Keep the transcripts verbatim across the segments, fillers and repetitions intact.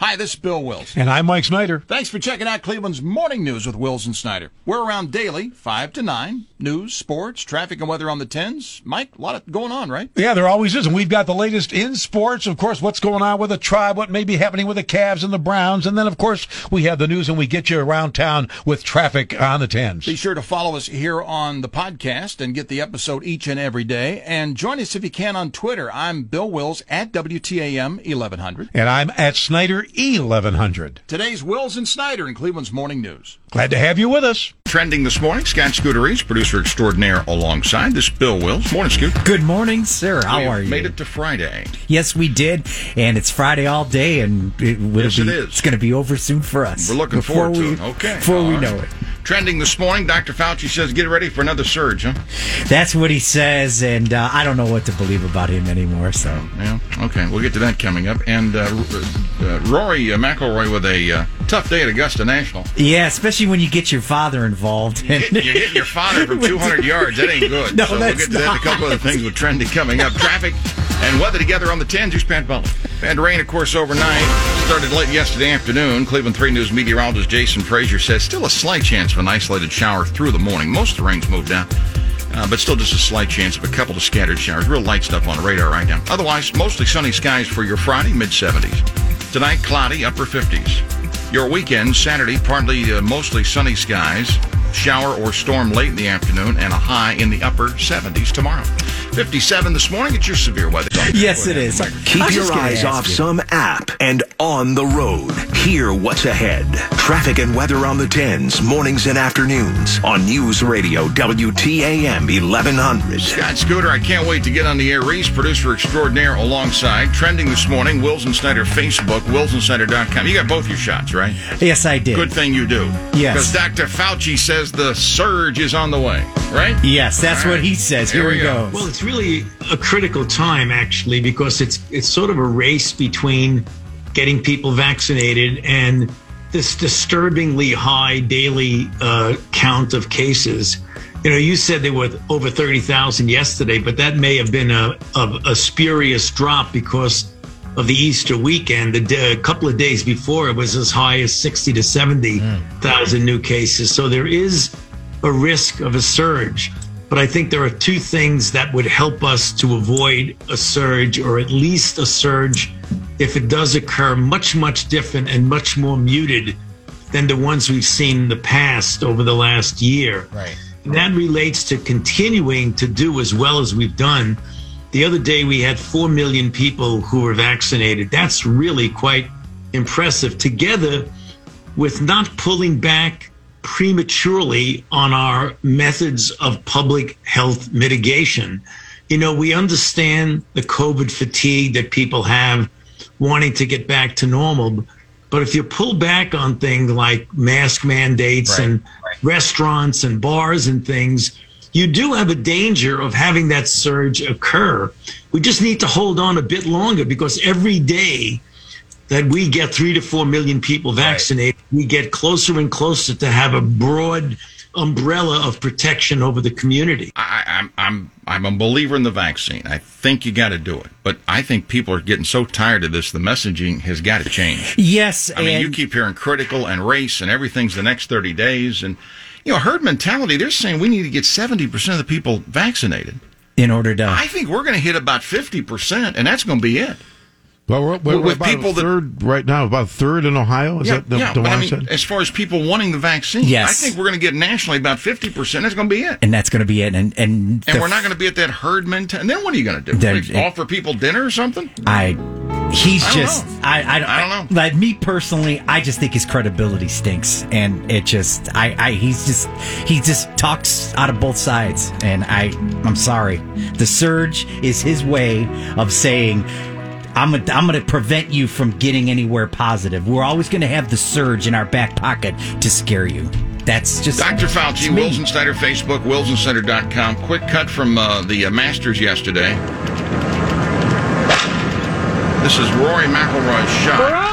Hi, this is Bill Wills. And I'm Mike Snyder. Thanks for checking out Cleveland's Morning News with Wills and Snyder. We're around daily, five to nine. News, sports, traffic, and weather on the tens. Mike, a lot of going on, right? Yeah, there always is. And we've got the latest in sports. Of course, what's going on with the Tribe, what may be happening with the Cavs and the Browns. And then, of course, we have the news and we get you around town with traffic on the tens. Be sure to follow us here on the podcast and get the episode each and every day. And join us if you can on Twitter. I'm Bill Wills at W T A M eleven hundred. And I'm at Snyder E eleven hundred. Today's Wills and Snyder in Cleveland's Morning News. Glad to have you with us. Trending this morning, Scott Scooteries, producer extraordinaire alongside. This is Bill Wills. Morning, Scoot. Good morning, sir. How we are you? Made it to Friday. Yes, we did. And it's Friday all day, and it will yes, be, it is. It's going to be over soon for us. We're looking before forward we, to it. Okay. Before all we right. know it. Trending this morning, Doctor Fauci says, get ready for another surge, huh? That's what he says, and uh, I don't know what to believe about him anymore. So, yeah, okay, we'll get to that coming up. And uh, uh, Rory uh, McIlroy with a uh, tough day at Augusta National. Yeah, especially when you get your father involved. You hit, you're hitting your father from two hundred yards. That ain't good. No, so we'll get to that and a couple other things with trending coming up. Traffic and weather together on the tens. Here's Pat Butler. And rain, of course, overnight. Started late yesterday afternoon. Cleveland three News meteorologist Jason Frazier says still a slight chance of an isolated shower through the morning. Most of the rain's moved out, uh, but still just a slight chance of a couple of scattered showers. Real light stuff on the radar right now. Otherwise, mostly sunny skies for your Friday, mid seventies. Tonight, cloudy, upper fifties. Your weekend, Saturday, partly uh, mostly sunny skies. Shower or storm late in the afternoon and a high in the upper seventies tomorrow. fifty-seven this morning. It's your severe weather. Yes, it is. Keep your eyes off you. some app and on the road. Hear what's ahead. Traffic and weather on the tens, mornings and afternoons on News Radio W T A M eleven hundred. Scott Scooter, I can't wait to get on the air. Reese, producer extraordinaire alongside. Trending this morning, Wills and Snyder Facebook, wills and snyder dot com. You got both your shots, right? Yes, I did. Good thing you do. Yes. Because Doctor Fauci says the surge is on the way, right? Yes, that's right. What he says. Here, Here we go. go. Well, it's really a critical time, actually, because it's it's sort of a race between getting people vaccinated and this disturbingly high daily uh, count of cases. You know, you said there were over thirty thousand yesterday, but that may have been a, a, a spurious drop because of the Easter weekend. A couple of days before, it was as high as sixty to seventy thousand new cases. So there is a risk of a surge. But I think there are two things that would help us to avoid a surge, or at least a surge, if it does occur, much, much different and much more muted than the ones we've seen in the past over the last year. Right. And that relates to continuing to do as well as we've done. The other day, we had four million people who were vaccinated. That's really quite impressive, together with not pulling back prematurely on our methods of public health mitigation. You know, we understand the COVID fatigue that people have wanting to get back to normal. But if you pull back on things like mask mandates right, and right. restaurants and bars and things, you do have a danger of having that surge occur. We just need to hold on a bit longer, because every day that we get three to four million people vaccinated, right. we get closer and closer to have a broad umbrella of protection over the community. I, I'm I'm I'm a believer in the vaccine. I think you got to do it, but I think people are getting so tired of this. The messaging has got to change. Yes, I mean, you keep hearing critical and race and everything's the next thirty days, and you know, herd mentality. They're saying we need to get seventy percent of the people vaccinated in order to. I think we're going to hit about fifty percent, and that's going to be it. Well, we're, we're, with we're about people a third that, right now, about a third in Ohio. Is yeah, that the, yeah, the but one I mean, said? as far as people wanting the vaccine, yes. I think we're going to get nationally about fifty percent. That's going to be it. And that's going to be it. And and, and we're not going to be at that herd mentality. And then what are you going to do? Then, it, offer people dinner or something? I, he's I just, know. I, I, I don't know. Like me personally, I just think his credibility stinks. And it just, I, I, he's just, he just talks out of both sides. And I, I'm sorry. The surge is his way of saying, I'm a, I'm going to prevent you from getting anywhere positive. We're always going to have the surge in our back pocket to scare you. That's just Doctor Fauci, Wills and Snyder Facebook, wills and snyder dot com. Quick cut from uh, the uh, Masters yesterday. This is Rory McIlroy's shot.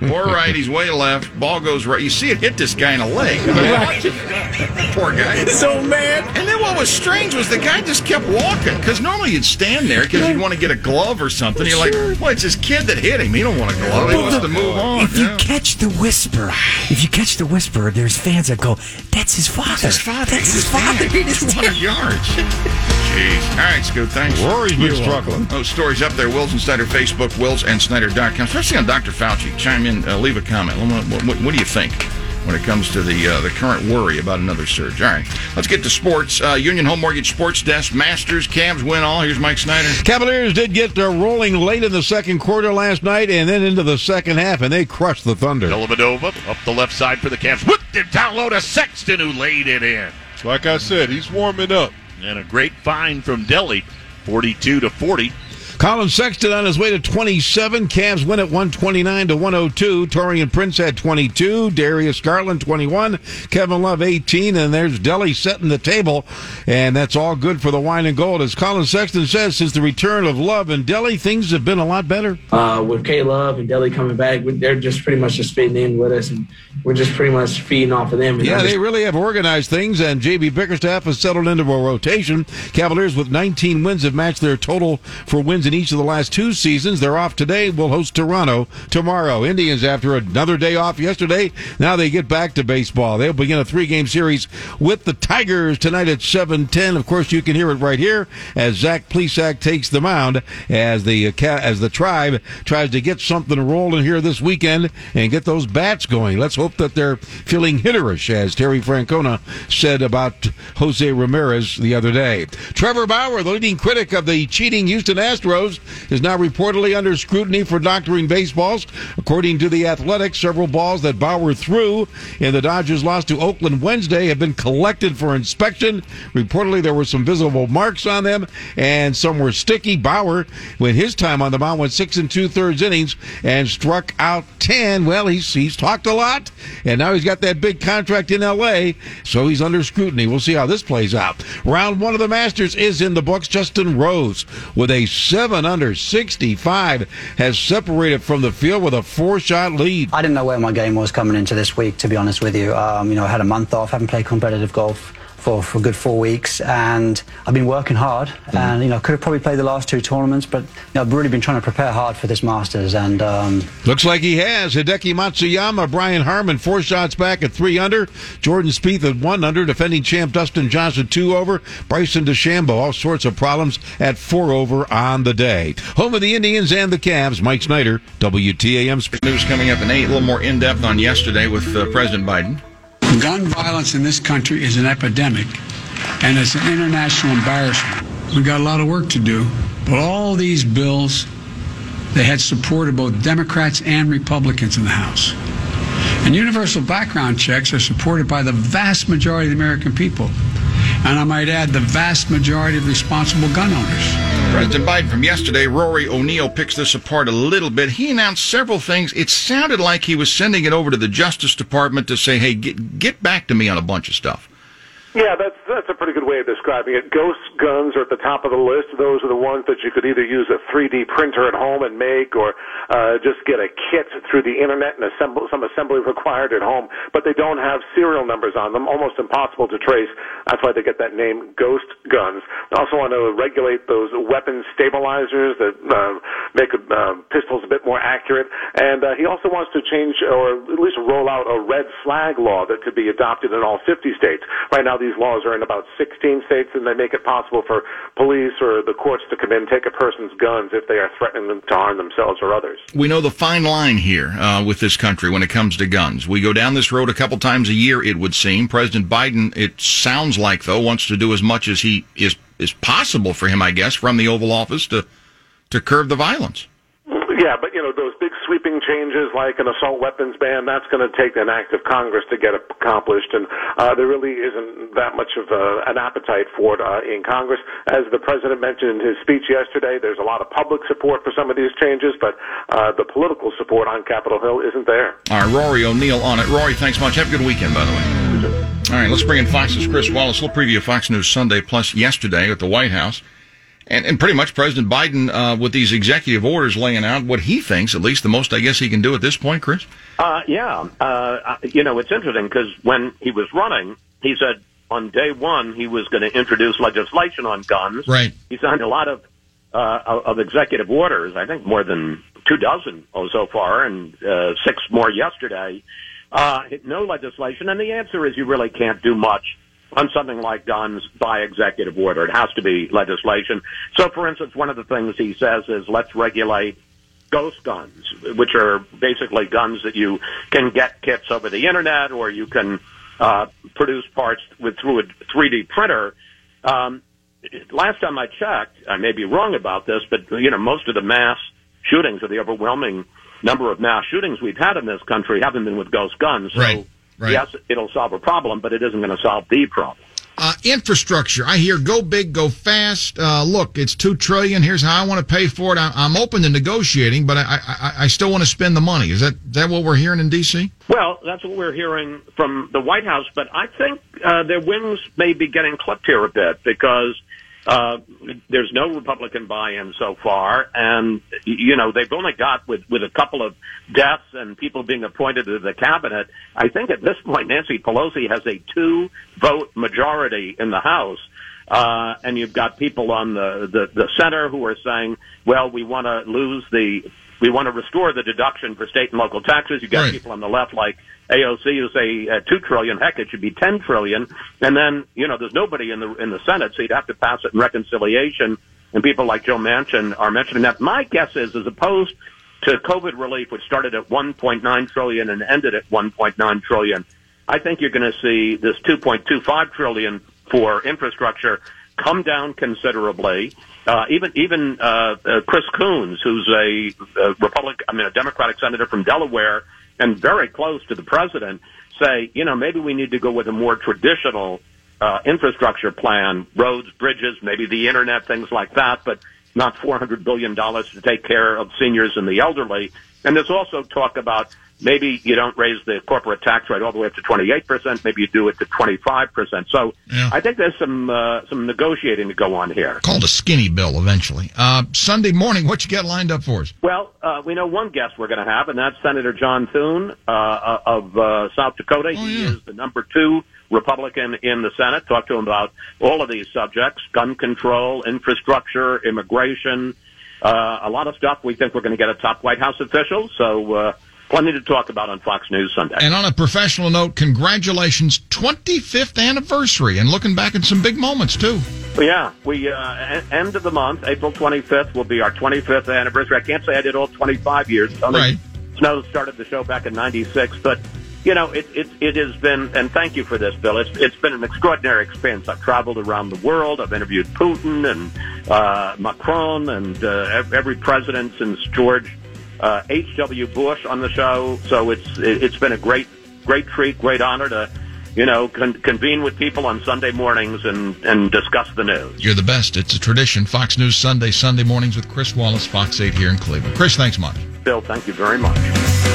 Poor right, he's way left. Ball goes right. You see it hit this guy in the leg. Poor guy. So mad. And then what was strange was the guy just kept walking. Because normally you'd stand there because you'd want to get a glove or something. You're like, well, it's his kid that hit him. He don't want a glove. He wants to move on. If Yeah. you catch the whisper, if you catch the whisper, there's fans that go, "That's his father. His father. That's his father." It is two hundred yards. Jeez. All right, Scoot, thanks. Rory's been struggling. Those stories up there, Wills and Snyder Facebook, wills and snyder dot com, especially on Doctor Fauci. Chime in, uh, leave a comment. What, what, what do you think when it comes to the uh, the current worry about another surge? All right, let's get to sports. Uh, Union Home Mortgage Sports Desk, Masters, Cavs win all. Here's Mike Snyder. Cavaliers did get uh, rolling late in the second quarter last night and then into the second half, and they crushed the Thunder. Dellavedova up the left side for the Cavs. Whipped it down low to Sexton, who laid it in. Like I said, he's warming up. And a great find from Delhi, forty-two to forty. Colin Sexton on his way to twenty-seven. Cavs win at one twenty-nine to one oh two. Torian Prince had twenty-two. Darius Garland, twenty-one. Kevin Love, eighteen. And there's Delhi setting the table. And that's all good for the wine and gold. As Colin Sexton says, since the return of Love and Delhi, things have been a lot better. Uh, with K Love and Delhi coming back, they're just pretty much just fitting in with us. And we're just pretty much feeding off of them. And Yeah, just- they really have organized things, and J B Bickerstaff has settled into a rotation. Cavaliers with nineteen wins have matched their total for wins in each of the last two seasons. They're off today. We'll host Toronto tomorrow. Indians, after another day off yesterday, now they get back to baseball. They'll begin a three-game series with the Tigers tonight at seven ten. Of course, you can hear it right here as Zach Plesac takes the mound as the uh, as the Tribe tries to get something rolling here this weekend and get those bats going. Let's hope that they're feeling hitterish, as Terry Francona said about Jose Ramirez the other day. Trevor Bauer, the leading critic of the cheating Houston Astros, is now reportedly under scrutiny for doctoring baseballs. According to The Athletic, several balls that Bauer threw in the Dodgers' loss to Oakland Wednesday have been collected for inspection. Reportedly, there were some visible marks on them, and some were sticky. Bauer, when his time on the mound, went six and two-thirds innings and struck out ten. Well, he's, he's talked a lot, and now he's got that big contract in L A, so he's under scrutiny. We'll see how this plays out. Round one of the Masters is in the books. Justin Rose, with a seven under sixty-five, has separated from the field with a four-shot lead. I didn't know where my game was coming into this week, to be honest with you. Um, you know, I had a month off, haven't played competitive golf for, for a good four weeks, and I've been working hard, mm. and, you know, could have probably played the last two tournaments, but, you know, I've really been trying to prepare hard for this Masters, and... Um, Looks like he has. Hideki Matsuyama, Brian Harmon, four shots back at three under. Jordan Spieth at one under. Defending champ Dustin Johnson, two over. Bryson DeChambeau, all sorts of problems at four over on the day. Home of the Indians and the Cavs, Mike Snyder, W T A M Sports. News coming up in eight, a little more in-depth on yesterday with uh, President Biden. Gun violence in this country is an epidemic, and it's an international embarrassment. We've got a lot of work to do, but all these bills, they had support of both Democrats and Republicans in the House. And universal background checks are supported by the vast majority of the American people. And I might add, the vast majority of responsible gun owners. President Biden from yesterday, Rory O'Neill, picks this apart a little bit. He announced several things. It sounded like he was sending it over to the Justice Department to say, hey, get, get back to me on a bunch of stuff. Yeah, that's that's a pretty good way of describing it. Ghost guns are at the top of the list. Those are the ones that you could either use a three D printer at home and make, or uh, just get a kit through the internet and assemble some assembly required at home. But they don't have serial numbers on them, almost impossible to trace. That's why they get that name, ghost guns. They also want to regulate those weapon stabilizers that uh, make uh, pistols a bit more accurate. And uh, he also wants to change, or at least roll out, a red flag law that could be adopted in all fifty states. Right now, these laws are in about sixteen states, and they make it possible for police or the courts to come in and take a person's guns if they are threatening them to harm themselves or others. We know the fine line here uh, with this country when it comes to guns. We go down this road a couple times a year, it would seem. President Biden, it sounds like, though, wants to do as much as he is is possible for him, I guess, from the Oval Office to to curb the violence. Yeah, but, you know, those big sweeping changes like an assault weapons ban, that's going to take an act of Congress to get accomplished, and uh, there really isn't that much of uh, an appetite for it uh, in Congress. As the president mentioned in his speech yesterday, there's a lot of public support for some of these changes, but uh, the political support on Capitol Hill isn't there. All right, Rory O'Neill on it. Rory, thanks much. Have a good weekend, by the way. All right, let's bring in Fox's Chris Wallace. We'll preview Fox News Sunday Plus yesterday at the White House. And, and pretty much President Biden, uh, with these executive orders laying out what he thinks, at least the most I guess he can do at this point, Chris? Uh, yeah. Uh, you know, it's interesting because when he was running, he said on day one he was going to introduce legislation on guns. Right. He signed a lot of, uh, of executive orders, I think more than two dozen oh, so far, and uh, six more yesterday. Uh, no legislation, and the answer is you really can't do much on something like guns by executive order. It has to be legislation. So, for instance, one of the things he says is let's regulate ghost guns, which are basically guns that you can get kits over the internet or you can uh, produce parts with through a three D printer. Um, last time I checked, I may be wrong about this, but you know most of the mass shootings or the overwhelming number of mass shootings we've had in this country haven't been with ghost guns. So, right. Right. yes, it'll solve a problem, but it isn't going to solve the problem. Uh, infrastructure. I hear go big, go fast. Uh, look, it's two trillion dollars. Here's how I want to pay for it. I, I'm open to negotiating, but I, I, I still want to spend the money. Is that, that what we're hearing in D C? Well, that's what we're hearing from the White House, but I think uh, their wings may be getting clipped here a bit because Uh, there's no Republican buy-in so far, and, you know, they've only got, with, with a couple of deaths and people being appointed to the cabinet, I think at this point Nancy Pelosi has a two-vote majority in the House, uh, and you've got people on the, the, the center who are saying, well, we want to lose the, we want to restore the deduction for state and local taxes. You've got right. people on the left like A O C who say uh, two trillion. Heck, it should be ten trillion. And then you know, there's nobody in the in the Senate, so you'd have to pass it in reconciliation. And people like Joe Manchin are mentioning that. My guess is, as opposed to COVID relief, which started at one point nine trillion and ended at one point nine trillion, I think you're going to see this two point two five trillion for infrastructure come down considerably. Uh, even even uh, uh, Chris Coons, who's a, a Republican, I mean a Democratic senator from Delaware, and very close to the president, say, you know, maybe we need to go with a more traditional uh, infrastructure plan, roads, bridges, maybe the internet, things like that, but not four hundred billion dollars to take care of seniors and the elderly. And there's also talk about maybe you don't raise the corporate tax rate all the way up to twenty-eight percent, maybe you do it to twenty-five percent. So yeah. I think there's some uh, some negotiating to go on here. Called a skinny bill eventually. Uh, Sunday morning, what you got lined up for us? Well, uh, we know one guest we're going to have, and that's Senator John Thune uh, of uh, South Dakota. Oh, he yeah. is the number two Republican in the Senate. Talk to him about all of these subjects: gun control, infrastructure, immigration, uh, a lot of stuff. We think we're going to get a top White House official. So. Uh, Plenty to talk about on Fox News Sunday. And on a professional note, congratulations, twenty-fifth anniversary, and looking back at some big moments, too. Well, yeah, we uh, end of the month, April twenty-fifth, will be our twenty-fifth anniversary. I can't say I did all twenty-five years. Tony right. Snow started the show back in ninety-six, but, you know, it, it, it has been, and thank you for this, Bill, it's, it's been an extraordinary experience. I've traveled around the world. I've interviewed Putin and uh, Macron and uh, every president since George Uh, H W Bush on the show, so it's it's been a great great treat, great honor to, you know, con- convene with people on Sunday mornings and, and discuss the news. You're the best. It's a tradition. Fox News Sunday, Sunday mornings with Chris Wallace, Fox eight here in Cleveland. Chris, thanks much. Bill, thank you very much.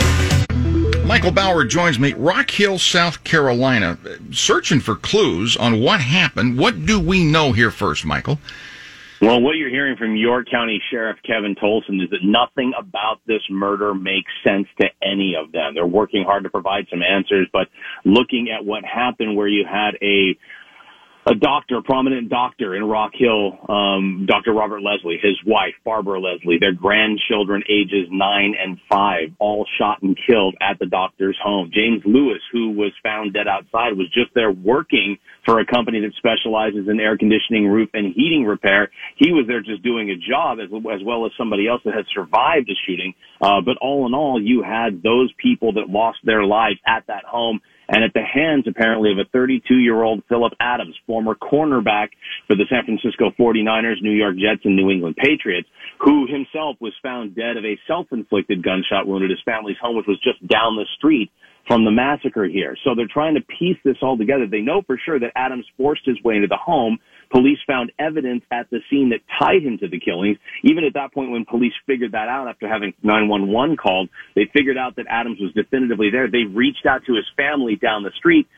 Michael Bauer joins me, Rock Hill, South Carolina, searching for clues on what happened. What do we know here first, Michael? Well, what you're hearing from York County Sheriff Kevin Tolson is that nothing about this murder makes sense to any of them. They're working hard to provide some answers, but looking at what happened where you had a a doctor, a prominent doctor in Rock Hill, um, Doctor Robert Leslie, his wife, Barbara Leslie, their grandchildren ages nine and five, all shot and killed at the doctor's home. James Lewis, who was found dead outside, was just there working for a company that specializes in air conditioning, roof, and heating repair. He was there just doing a job as, as well as somebody else that had survived the shooting. Uh, but all in all, you had those people that lost their lives at that home, and at the hands, apparently, of a thirty-two-year-old Philip Adams, former cornerback for the San Francisco forty-niners, New York Jets, and New England Patriots, who himself was found dead of a self-inflicted gunshot wound at his family's home, which was just down the street from the massacre here. So they're trying to piece this all together. They know for sure that Adams forced his way into the home. Police found evidence at the scene that tied him to the killings. Even at that point, when police figured that out after having nine one one called, they figured out that Adams was definitively there. They reached out to his family down the street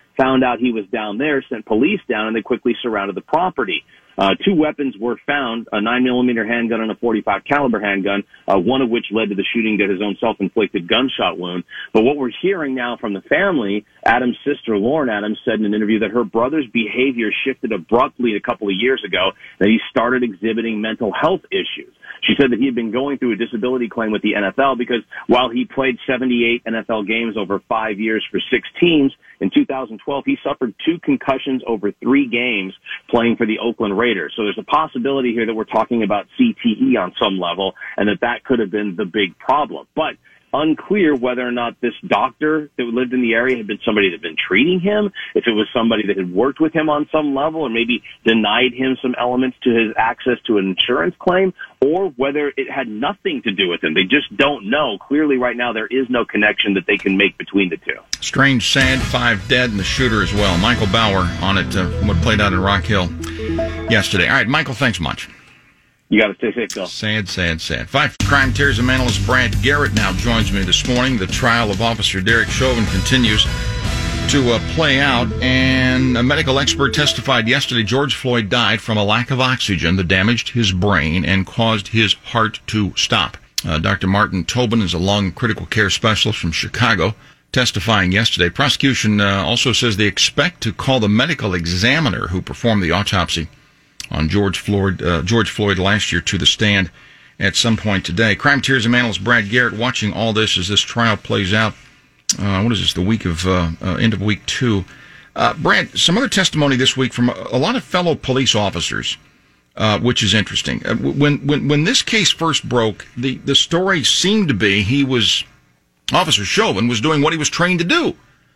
found out he was down there, sent police down, and they quickly surrounded the property. Uh, two weapons were found, a nine millimeter handgun and a forty-five caliber handgun, uh, one of which led to the shooting to his own self-inflicted gunshot wound. But what we're hearing now from the family, Adam's sister, Lauren Adams, said in an interview that her brother's behavior shifted abruptly a couple of years ago, that he started exhibiting mental health issues. She said that he had been going through a disability claim with the N F L because while he played seventy-eight N F L games over five years for six teams, in two thousand twelve he suffered two concussions over three games playing for the Oakland Raiders. So there's a possibility here that we're talking about C T E on some level and that that could have been the big problem. But unclear whether or not this doctor that lived in the area had been somebody that had been treating him, if it was somebody that had worked with him on some level or maybe denied him some elements to his access to an insurance claim, or whether it had nothing to do with him. They just don't know. Clearly right now there is no connection that they can make between the two. Strange, sad, five dead, and the shooter as well. Michael Bauer on it, uh, what played out in Rock Hill yesterday. All right, Michael, thanks much. You got to stay safe, Phil. Sad, sad, sad. Five crime terrorism analyst Brad Garrett now joins me this morning. The trial of Officer Derek Chauvin continues to uh, play out, and a medical expert testified yesterday George Floyd died from a lack of oxygen that damaged his brain and caused his heart to stop. Uh, Doctor Martin Tobin is a lung critical care specialist from Chicago, testifying yesterday. Prosecution uh, also says they expect to call the medical examiner who performed the autopsy on George Floyd, uh, George Floyd last year to the stand at some point today. Crime terrorism analyst Brad Garrett watching all this as this trial plays out. Uh, what is this, the week of, uh, uh, end of week two. Uh, Brad, some other testimony this week from a, a lot of fellow police officers, uh, which is interesting. Uh, when, when, when this case first broke, the, the story seemed to be he was, Officer Chauvin was doing what he was trained to do.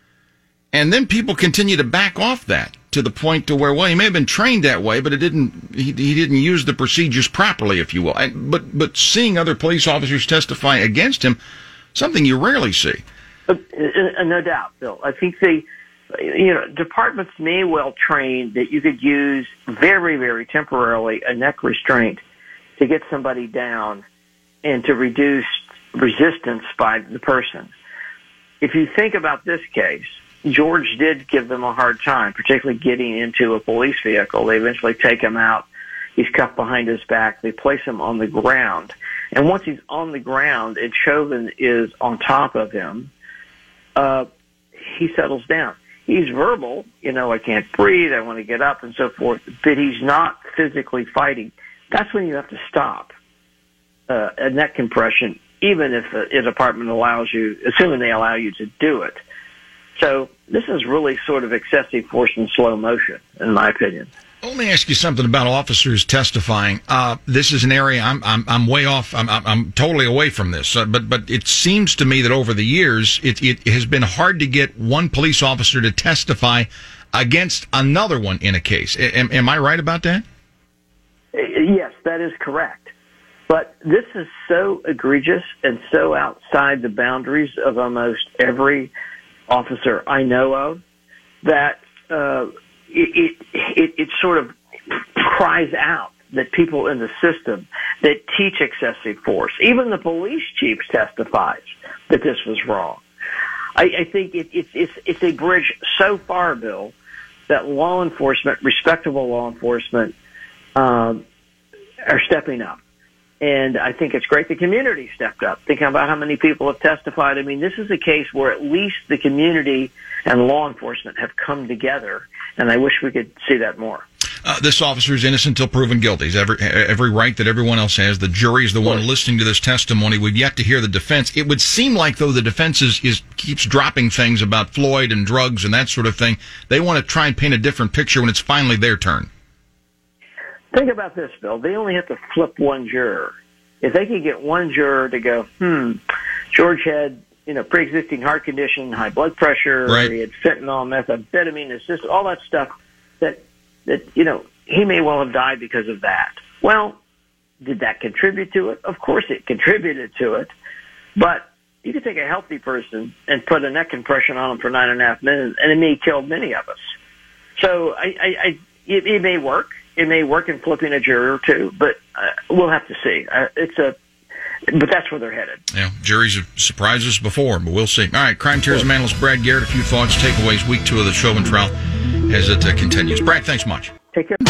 And then people continue to back off that to the point to where, well, he may have been trained that way, but it didn't. He, he didn't use the procedures properly, if you will. And, but but seeing other police officers testify against him, something you rarely see. Uh, uh, no doubt, Bill. I think the you know departments may well train that you could use very very temporarily a neck restraint to get somebody down and to reduce resistance by the person. If you think about this case, George did give them a hard time, particularly getting into a police vehicle. They eventually take him out. He's cuffed behind his back. They place him on the ground. And once he's on the ground and Chauvin is on top of him, uh, he settles down. He's verbal, you know, I can't breathe, I want to get up and so forth, but he's not physically fighting. That's when you have to stop uh, a neck compression, even if a, a department allows you, assuming they allow you to do it. So this is really sort of excessive force in slow motion, in my opinion. Let me ask you something about officers testifying. Uh, this is an area I'm I'm, I'm way off. I'm, I'm I'm totally away from this. Uh, but but it seems to me that over the years it it has been hard to get one police officer to testify against another one in a case. Am, am I right about that? Yes, that is correct. But this is so egregious and so outside the boundaries of almost every officer I know of that uh, it, it, it it sort of cries out that people in the system that teach excessive force, even the police chief testifies that this was wrong. I, I think it, it, it's it's a bridge so far, Bill, that law enforcement, respectable law enforcement, um, are stepping up. And I think it's great the community stepped up. Thinking about how many people have testified. I mean, this is a case where at least the community and law enforcement have come together, and I wish we could see that more. Uh, this officer is innocent until proven guilty. He's every, every right that everyone else has. The jury is the one listening to this testimony. We've yet to hear the defense. It would seem like, though, the defense is, is keeps dropping things about Floyd and drugs and that sort of thing. They want to try and paint a different picture when it's finally their turn. Think about this, Bill. They only have to flip one juror. If they could get one juror to go, hmm, George had, you know, pre-existing heart condition, high blood pressure, right. He had fentanyl, methamphetamine, it's just all that stuff that, that, you know, he may well have died because of that. Well, did that contribute to it? Of course it contributed to it. But you could take a healthy person and put a neck compression on him for nine and a half minutes, and it may kill many of us. So I, I, I it, it may work. It may work in flipping a juror or two, but uh, we'll have to see. Uh, it's a but that's where they're headed. Yeah, juries have surprised us before, but we'll see. All right, crime terrorism analyst Brad Garrett, a few thoughts, takeaways, week two of the Chauvin trial as it uh, continues. Brad, thanks much. Take care.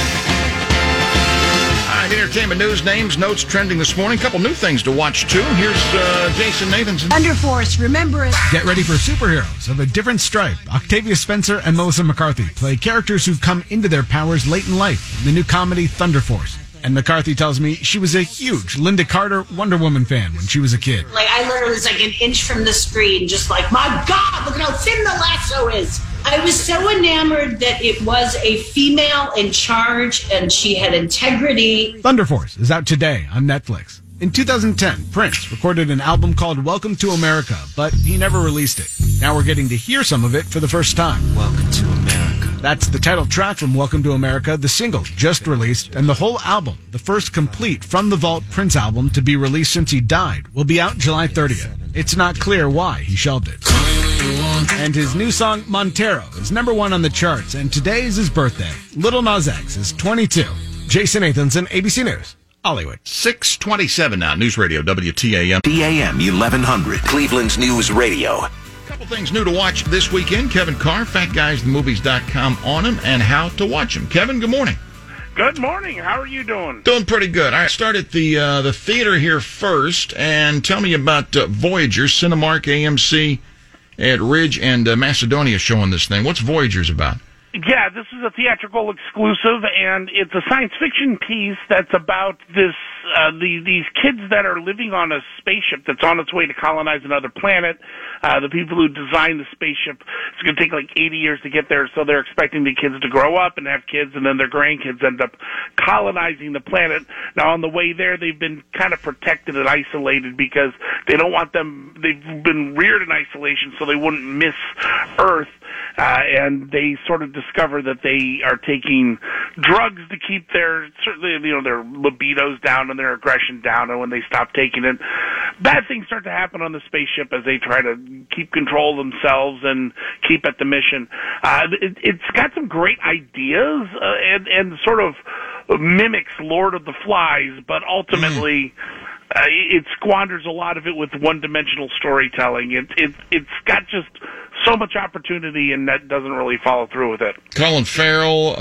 All right, entertainment news, names, notes trending this morning. A couple new things to watch, too. Here's uh, Jason Nathanson. Thunder Force, remember it. Get ready for superheroes of a different stripe. Octavia Spencer and Melissa McCarthy play characters who've come into their powers late in life in the new comedy Thunder Force. And McCarthy tells me she was a huge Linda Carter Wonder Woman fan when she was a kid. Like, I literally was like an inch from the screen, just like, my God, look at how thin the lasso is. I was so enamored that it was a female in charge and she had integrity. Thunder Force is out today on Netflix. In two thousand ten, Prince recorded an album called Welcome to America, but he never released it. Now we're getting to hear some of it for the first time. Welcome to America. That's the title track from Welcome to America, the single just released, and the whole album, the first complete From the Vault Prince album to be released since he died, will be out July thirtieth. It's not clear why he shelved it. And his new song, Montero, is number one on the charts, and today is his birthday. Little Nas X is twenty-two. Jason Nathanson, A B C News, Hollywood. six twenty-seven now, News Radio, W T A M. T A M eleven hundred, Cleveland's News Radio. Couple things new to watch this weekend. Kevin Carr, fat guys the movies dot com on him, and how to watch them. Kevin, good morning. Good morning. How are you doing? Doing pretty good. All right, start at the uh, the theater here first, and tell me about uh, Voyager, Cinemark, A M C at Ridge and uh, Macedonia showing this thing. What's Voyager's about? Yeah, this is a theatrical exclusive, and it's a science fiction piece that's about this uh, the, these kids that are living on a spaceship that's on its way to colonize another planet. Uh, the people who designed the spaceship, it's going to take like eighty years to get there, so they're expecting the kids to grow up and have kids, and then their grandkids end up colonizing the planet. Now, on the way there, they've been kind of protected and isolated because they don't want them, they've been reared in isolation so they wouldn't miss Earth. Uh, and they sort of discover that they are taking drugs to keep their, certainly, you know, their libidos down and their aggression down, and when they stop taking it, bad things start to happen on the spaceship as they try to keep control of themselves and keep at the mission. Uh, it, it's got some great ideas uh, and, and sort of mimics Lord of the Flies, but ultimately... Mm. Uh, it squanders a lot of it with one-dimensional storytelling. It, it, it's got just so much opportunity, and that doesn't really follow through with it. Colin Farrell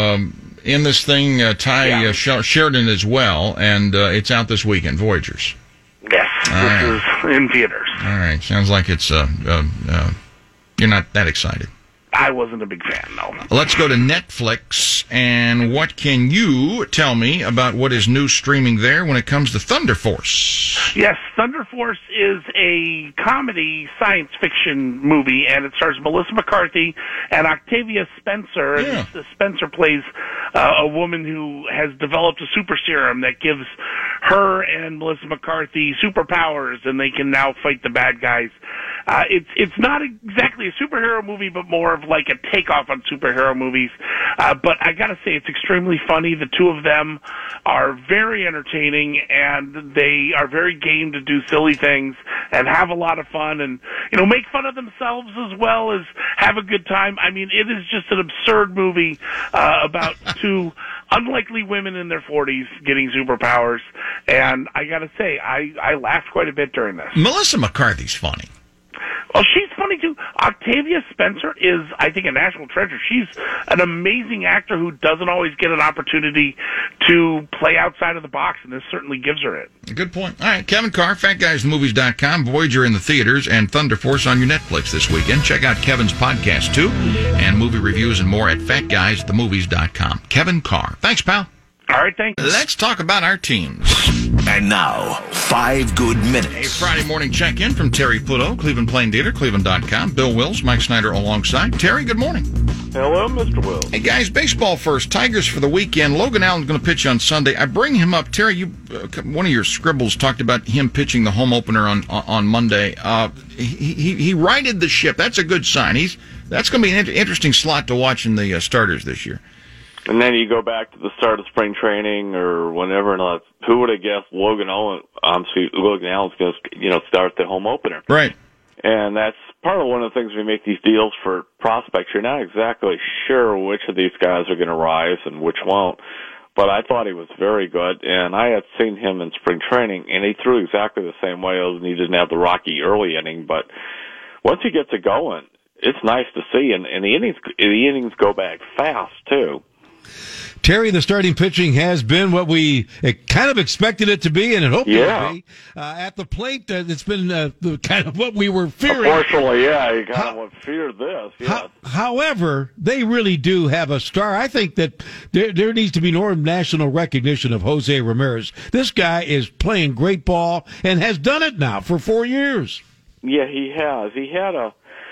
um, in this thing, uh, Ty yeah. uh, Sh- Sheridan as well, and uh, it's out this weekend, Voyagers. Yes, All this right. is in theaters. All right, sounds like it's uh, uh, uh, you're not that excited. I wasn't a big fan, no. Let's go to Netflix, and what can you tell me about what is new streaming there when it comes to Thunder Force? Yes, Thunder Force is a comedy science fiction movie, and it stars Melissa McCarthy and Octavia Spencer. Yeah. And Spencer plays uh, a woman who has developed a super serum that gives her and Melissa McCarthy superpowers, and they can now fight the bad guys. Uh, it's it's not exactly a superhero movie, but more of like a takeoff on superhero movies. Uh, but I gotta say, it's extremely funny. The two of them are very entertaining, and they are very game to do silly things and have a lot of fun, and you know, make fun of themselves as well as have a good time. I mean, it is just an absurd movie uh, about two unlikely women in their forties getting superpowers, and I gotta say, I I laughed quite a bit during this. Melissa McCarthy's funny. Well, she's funny too. Octavia Spencer is, I think, a national treasure. She's an amazing actor who doesn't always get an opportunity to play outside of the box, and this certainly gives her it. Good point. All right, Kevin Carr, fat guys the movies dot com, Voyager in the theaters, and Thunder Force on your Netflix this weekend. Check out Kevin's podcast, too, and movie reviews and more at fat guys the movies dot com. Kevin Carr. Thanks, pal. All right, thanks. Let's talk about our teams. And now, five good minutes. A Friday morning check-in from Terry Pluto, Cleveland Plain Dealer, Cleveland dot com. Bill Wills, Mike Snyder alongside. Terry, good morning. Hello, Mister Wills. Hey, guys, baseball first. Tigers for the weekend. Logan Allen's going to pitch on Sunday. I bring him up. Terry, you uh, one of your scribbles talked about him pitching the home opener on on Monday. Uh, he, he he righted the ship. That's a good sign. He's That's going to be an interesting slot to watch in the uh, starters this year. And then you go back to the start of spring training or whenever, and uh, who would have guessed Logan Allen, um, Logan Allen's going to, you know, start the home opener. Right. And that's part of one of the things we make these deals for prospects. You're not exactly sure which of these guys are going to rise and which won't. but I thought he was very good, and I had seen him in spring training, and he threw exactly the same way, and he didn't have the rocky early inning, but once he gets it going, it's nice to see, and, and the innings the innings go back fast, too. Terry, the starting pitching has been what we kind of expected it to be and had hoped yeah. it would be. Uh, at the plate, uh, it's been uh, the, kind of what we were fearing. Unfortunately, yeah, you kind of feared this. Yes. How, however, they really do have a star. I think that there, there needs to be more national recognition of Jose Ramirez. This guy is playing great ball and has done it now for four years. Yeah, he has. He had a...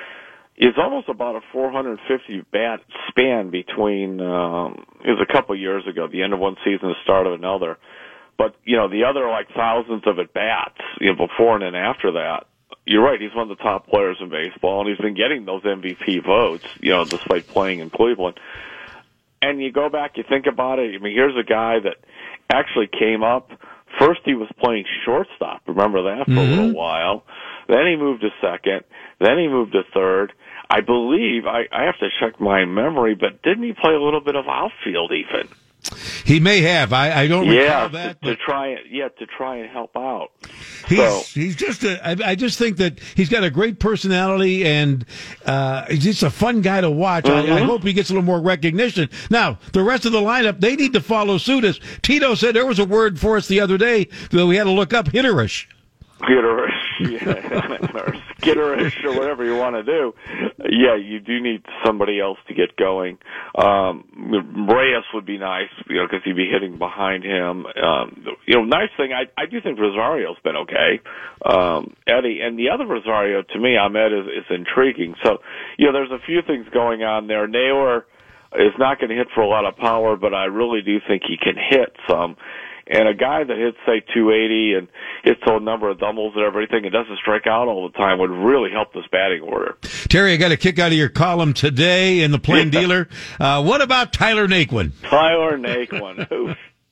It's almost about a four hundred fifty bat span between, um, it was a couple of years ago, the end of one season, the start of another. But, you know, the other, like, thousands of at-bats, you know, before and then after that, you're right, he's one of the top players in baseball, and he's been getting those M V P votes, you know, despite playing in Cleveland. And you go back, you think about it, I mean, here's a guy that actually came up. First he was playing shortstop, remember that, for mm-hmm. a little while. Then he moved to second. Then he moved to third. I believe, I, I have to check my memory, but didn't he play a little bit of outfield even? He may have. I, I don't recall yeah, that. To, to try, yeah, to try and help out. He's, so, he's just a, I, I just think that he's got a great personality, and uh, he's just a fun guy to watch. Mm-hmm. I, I hope he gets a little more recognition. Now, the rest of the lineup, they need to follow suit. As Tito said, there was a word for us the other day that we had to look up, hitterish. Skitterish, yeah, or skitterish, or whatever you want to do. Yeah, you do need somebody else to get going. Um, Reyes would be nice, you know, because he'd be hitting behind him. Um, you know, nice thing, I, I do think Rosario's been okay. Um, Eddie, and the other Rosario, to me, Ahmed, is, is intriguing. So, you know, there's a few things going on there. Naylor is not going to hit for a lot of power, but I really do think he can hit some. And a guy that hits, say, two eighty and hits a number of doubles and everything and doesn't strike out all the time would really help this batting order. Terry, I got a kick out of your column today in the Plain yeah. Dealer. Uh, what about Tyler Naquin? Tyler Naquin. Who,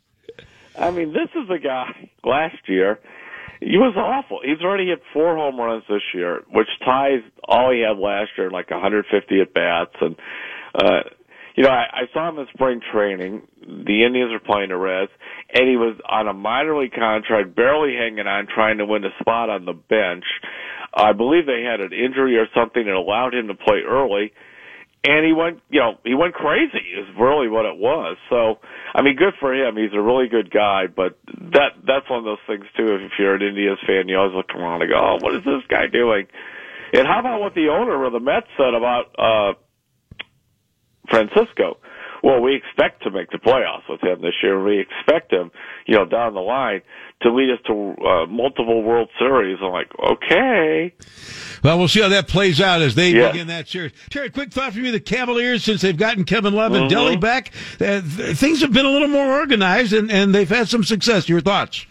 I mean, this is a guy last year. He was awful. He's already hit four home runs this year, which ties all he had last year, like one hundred fifty at-bats. And, uh, you know, I, I saw him in spring training. The Indians are playing the Reds, and he was on a minor league contract, barely hanging on, trying to win a spot on the bench. I believe they had an injury or something that allowed him to play early, and he went, you know, he went crazy is really what it was. So, I mean, good for him. He's a really good guy, but that that's one of those things, too. If you're an Indians fan, you always look around and go, oh, what is this guy doing? And how about what the owner of the Mets said about uh Francisco? Well, we expect to make the playoffs with him this year. We expect him, you know, down the line to lead us to uh, multiple World Series. I'm like, okay. Well, we'll see how that plays out as they yes. begin that series. Terry, quick thought from you. The Cavaliers, since they've gotten Kevin Love and mm-hmm. Delly back, uh, th- things have been a little more organized, and, and they've had some success. Your thoughts?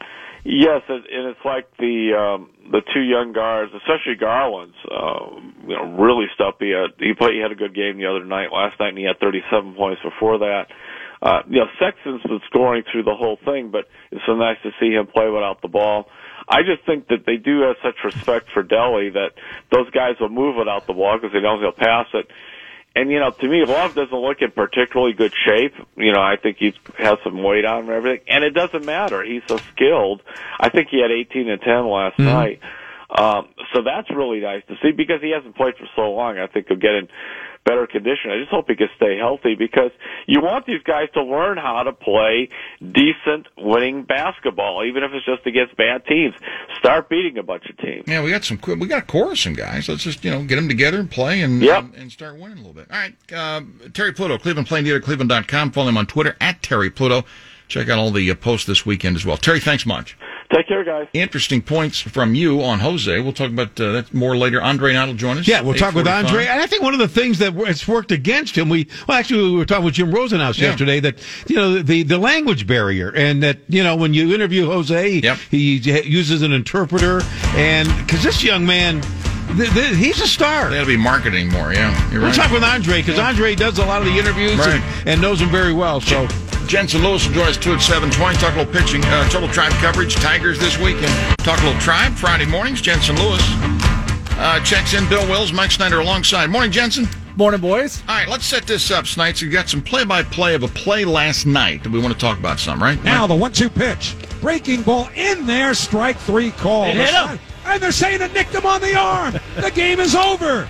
Yes, and it's like the um, the two young guards, especially Garland's, uh, you know, really stepped. He had he played. He had a good game the other night, last night, and he had thirty-seven points before that. Uh, you know, Sexton's been scoring through the whole thing, but it's so nice to see him play without the ball. I just think that they do have such respect for Delly that those guys will move without the ball because they know he'll pass it. And, you know, to me, Love doesn't look in particularly good shape. You know, I think he has some weight on him and everything. And it doesn't matter. He's so skilled. I think he had eighteen and ten last mm-hmm. night. Um, so that's really nice to see because he hasn't played for so long. I think he'll get in better condition. I just hope he can stay healthy because you want these guys to learn how to play decent winning basketball, even if it's just against bad teams. Start beating a bunch of teams. Yeah, we got some. We got a chorus some guys. Let's just you know get them together and play and yep. and, and start winning a little bit. All right, uh, Terry Pluto, Cleveland Plain Dealer, Cleveland dot com. Follow him on Twitter at Terry Pluto. Check out all the uh, posts this weekend as well. Terry, thanks much. Take care, guys. Interesting points from you on Jose. We'll talk about uh, that more later. Andre Knott will join us. Yeah, we'll talk with Andre. And I think one of the things that it's worked against him, we well, actually, we were talking with Jim Rosenhaus yeah. yesterday that, you know, the, the language barrier and that, you know, when you interview Jose, yep. he uses an interpreter. And because this young man, th- th- he's a star. They ought to be marketing more, yeah. You're we'll right. talk with Andre because yeah. Andre does a lot of the interviews right. and, and knows him very well. So. Jensen Lewis will join us two at seven twenty. Talk a little pitching, uh, Total Tribe coverage, Tigers this week, and talk a little Tribe Friday mornings. Jensen Lewis uh, checks in. Bill Wills, Mike Snyder alongside. Morning, Jensen. Morning, boys. All right, let's set this up, Snites. You got some play-by-play of a play last night that we want to talk about some, right? Now the one two pitch. Breaking ball in there, strike three call. It hit him. And they're saying it nicked him on the arm. The game is over.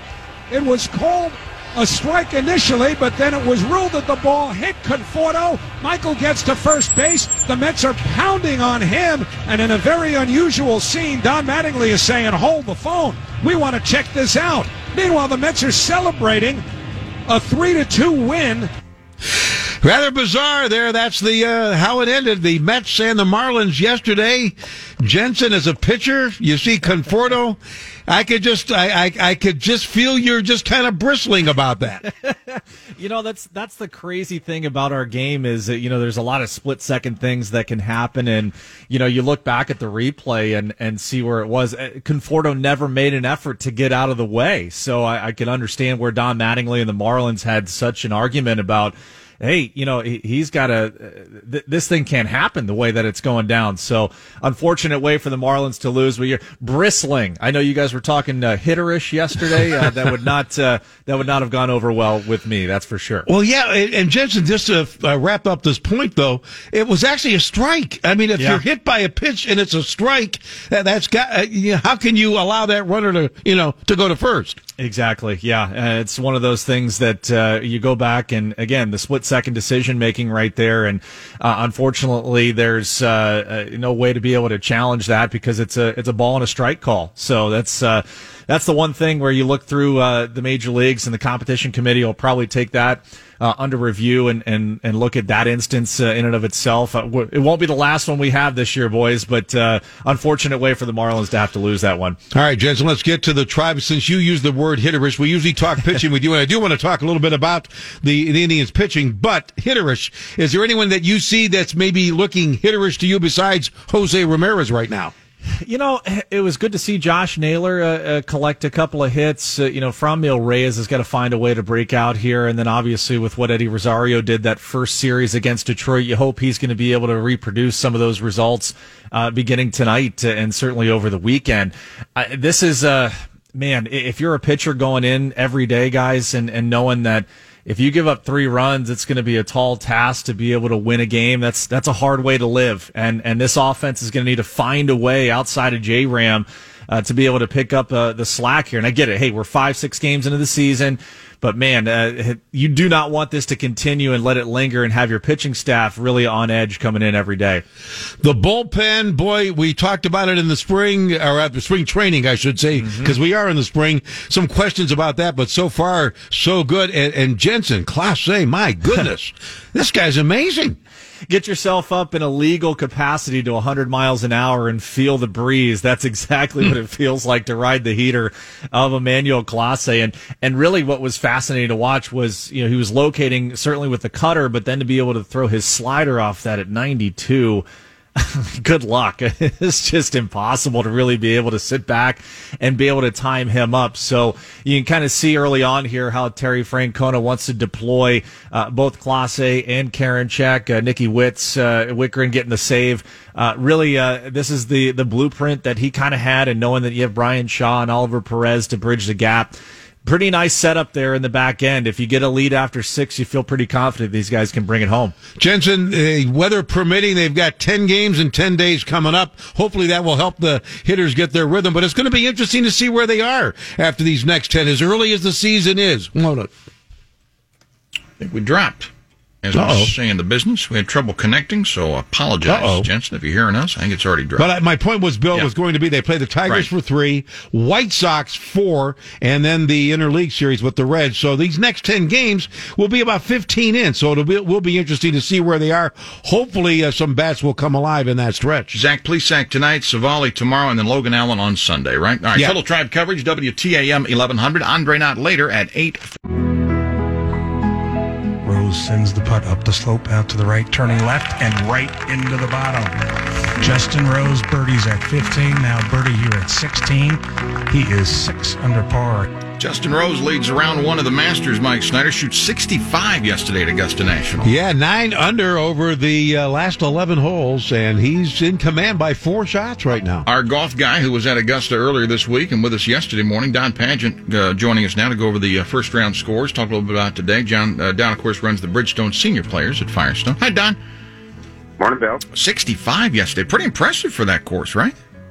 It was called a strike initially, but then it was ruled that the ball hit Conforto. Michael gets to first base. The Mets are pounding on him. And in a very unusual scene, Don Mattingly is saying, hold the phone. We want to check this out. Meanwhile, the Mets are celebrating a three to two win. Rather bizarre there. That's the uh, how it ended. The Mets and the Marlins yesterday. Jensen as a pitcher. You see Conforto. I could just, I, I, I could just feel you're just kind of bristling about that. You know, that's that's the crazy thing about our game is that, you know, there's a lot of split second things that can happen, and you know, you look back at the replay and and see where it was. Conforto never made an effort to get out of the way, so I, I can understand where Don Mattingly and the Marlins had such an argument about, hey, you know, he, he's got a, th- this thing can't happen the way that it's going down. So, unfortunate way for the Marlins to lose. But you're bristling. I know you guys were talking uh, hitterish yesterday. Uh, that would not, uh, that would not have gone over well with me. That's for sure. Well, yeah. And, and Jensen, just to uh, wrap up this point, though, it was actually a strike. I mean, if Yeah. you're hit by a pitch and it's a strike, that, that's got, uh, you know, how can you allow that runner to, you know, to go to first? Exactly. Yeah. Uh, it's one of those things that uh, you go back and, again, the split second decision making right there. And uh, unfortunately, there's uh, uh, no way to be able to challenge that because it's a it's a ball and a strike call. So that's uh, that's the one thing where you look through uh, the major leagues and the competition committee will probably take that uh, under review and, and, and look at that instance uh, in and of itself. Uh, w- it won't be the last one we have this year, boys, but uh, unfortunate way for the Marlins to have to lose that one. All right, Jensen, let's get to the Tribe. Since you used the word hitterish, we usually talk pitching with you, and I do want to talk a little bit about the, the Indians pitching, but hitterish, is there anyone that you see that's maybe looking hitterish to you besides Jose Ramirez right now? You know, it was good to see Josh Naylor uh, uh, collect a couple of hits. Uh, you know, Franmil Reyes has got to find a way to break out here. And then obviously with what Eddie Rosario did that first series against Detroit, you hope he's going to be able to reproduce some of those results uh, beginning tonight and certainly over the weekend. Uh, this is, uh, man, if you're a pitcher going in every day, guys, and, and knowing that if you give up three runs, it's going to be a tall task to be able to win a game. That's that's a hard way to live. And and this offense is going to need to find a way outside of J-Ram uh, to be able to pick up uh, the slack here. And I get it. Hey, we're five, six games into the season. But, man, uh, you do not want this to continue and let it linger and have your pitching staff really on edge coming in every day. The bullpen, boy, we talked about it in the spring, or at the spring training, I should say, because mm-hmm. we are in the spring. Some questions about that, but so far, so good. And, and Jensen, Class A, my goodness, this guy's amazing. Get yourself up in a legal capacity to one hundred miles an hour and feel the breeze. That's exactly what it feels like to ride the heater of Emmanuel Clase. And, and really what was fascinating to watch was, you know, he was locating certainly with the cutter, but then to be able to throw his slider off that at ninety-two. Good luck. It's just impossible to really be able to sit back and be able to time him up. So you can kind of see early on here how Terry Francona wants to deploy uh, both Clase and Karinchak, uh, Nicky Witz, uh, Wickren getting the save. Uh, really, uh, this is the, the blueprint that he kind of had, and knowing that you have Brian Shaw and Oliver Perez to bridge the gap. Pretty nice setup there in the back end. If you get a lead after six, you feel pretty confident these guys can bring it home. Jensen, uh, weather permitting, they've got ten games in ten days coming up. Hopefully that will help the hitters get their rhythm. But it's going to be interesting to see where they are after these next ten, as early as the season is. Hold on. I think we dropped. As I was saying in the business, we had trouble connecting, so apologize, Uh-oh. Jensen, if you're hearing us. I think it's already dropped. But my point was, Bill, yeah. was going to be they play the Tigers right. for three, White Sox four, and then the interleague series with the Reds. So these next ten games will be about fifteen in. So it'll be, will be interesting to see where they are. Hopefully uh, some bats will come alive in that stretch. Zach Plesac tonight, Savali tomorrow, and then Logan Allen on Sunday, right? All right, yeah. Total Tribe coverage, W T A M eleven hundred. Andre Knott later at eight. Rose sends the putt up the slope, out to the right, turning left and right into the bottom. Justin Rose birdies at fifteen. Now birdie here at sixteen. He is six under par. Justin Rose leads round one of the Masters. Mike Snyder shoots sixty-five yesterday at Augusta National. Yeah, nine under over the uh, last eleven holes, and he's in command by four shots right now. Our golf guy who was at Augusta earlier this week and with us yesterday morning, Don Pageant, uh, joining us now to go over the uh, first round scores, talk a little bit about today. John, uh, Don, of course, runs the Bridgestone Senior Players at Firestone. Hi, Don. Morning, Bill. sixty-five yesterday. Pretty impressive for that course, right?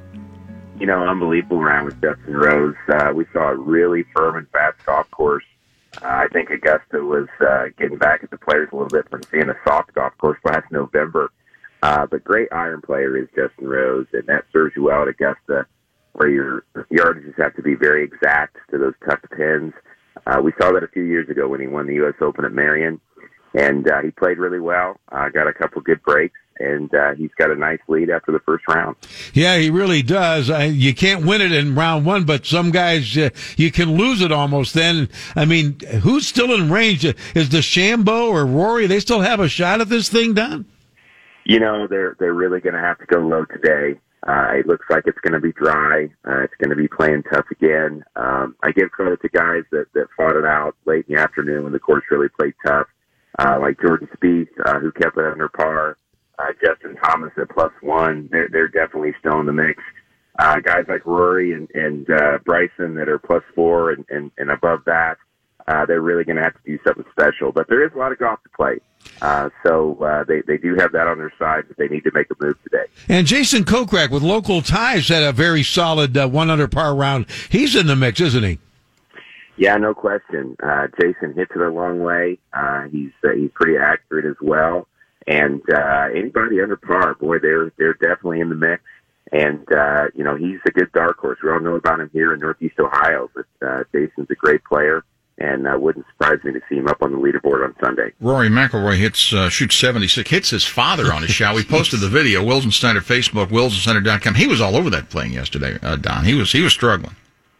You know, unbelievable round with Justin Rose. Uh, we saw a really firm and fast golf course. Uh, I think Augusta was uh, getting back at the players a little bit from seeing a soft golf course last November. Uh, but great iron player is Justin Rose, and that serves you well at Augusta, where your yardages have to be very exact to those tough pins. Uh, we saw that a few years ago when he won the U S Open at Marion, and uh, he played really well, uh, got a couple good breaks, and uh, he's got a nice lead after the first round. Yeah, he really does. I, you can't win it in round one, but some guys, uh, you can lose it almost then. I mean, who's still in range? Is DeChambeau or Rory, they still have a shot at this thing, Don? You know, they're they're really going to have to go low today. Uh, it looks like it's going to be dry. Uh, it's going to be playing tough again. Um, I give credit to guys that, that fought it out late in the afternoon when the course really played tough, uh, like Jordan Spieth, uh, who kept it under par. Uh, Justin Thomas at plus one. They're, they're definitely still in the mix. Uh, guys like Rory and, and uh, Bryson that are plus four and, and, and above that, uh, they're really going to have to do something special. But there is a lot of golf to play. Uh, so uh, they, they do have that on their side, but they need to make a move today. And Jason Kokrak with local ties had a very solid uh, one under par round. He's in the mix, isn't he? Yeah, no question. Uh, Jason hits it a long way. Uh, he's uh, he's pretty accurate as well. And uh, anybody under par, boy, they're they're definitely in the mix. And uh, you know, he's a good dark horse. We all know about him here in Northeast Ohio, but uh, Jason's a great player, and uh, wouldn't surprise me to see him up on the leaderboard on Sunday. Rory McIlroy hits uh, shoots seventy-six, hits his father on his shot. We posted the video, Wilson Snyder Facebook, wilson snyder dot com. He was all over that playing yesterday, uh, Don. He was he was struggling.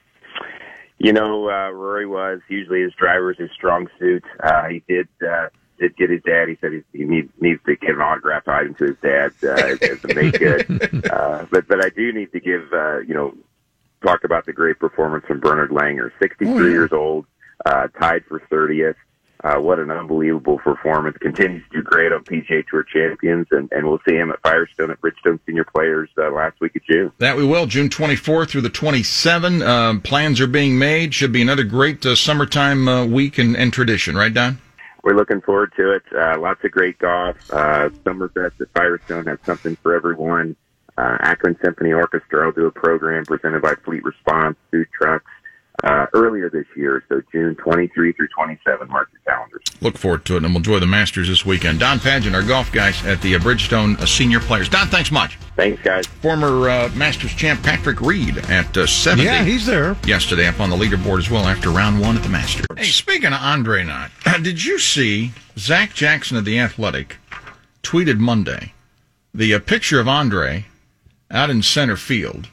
You know, uh, Rory was usually his driver is his strong suit. Uh, he did. Uh, Did get his dad. He said he, he need, needs to give an autograph item to his dad uh, as, as a make good. Uh, but but I do need to give uh, you know talk about the great performance from Bernard Langer, sixty-three oh, yeah. years old, uh, tied for thirtieth. Uh, what an unbelievable performance! Continues to do great on P G A Tour Champions, and, and we'll see him at Firestone at Bridgestone Senior Players uh, last week of June. That we will, June twenty-fourth through the twenty-seventh. Um, plans are being made. Should be another great uh, summertime uh, week and, and tradition, right, Don? We're looking forward to it. Uh, lots of great golf. Uh, Summerfest at Firestone has something for everyone. Uh, Akron Symphony Orchestra will do a program presented by Fleet Response, food trucks, uh, earlier this year. So June twenty-third through twenty-seventh, mark your calendars. Look forward to it, and we'll enjoy the Masters this weekend. Don Pageant, our golf guys at the uh, Bridgestone uh, Senior Players. Don, thanks much. Thanks, guys. Former uh, Masters champ Patrick Reed at uh, seventy. Yeah, he's there. Yesterday up on the leaderboard as well after round one at the Masters. Hey, speaking of Andre Knott, did you see Zach Jackson of The Athletic tweeted Monday the uh, picture of Andre out in center field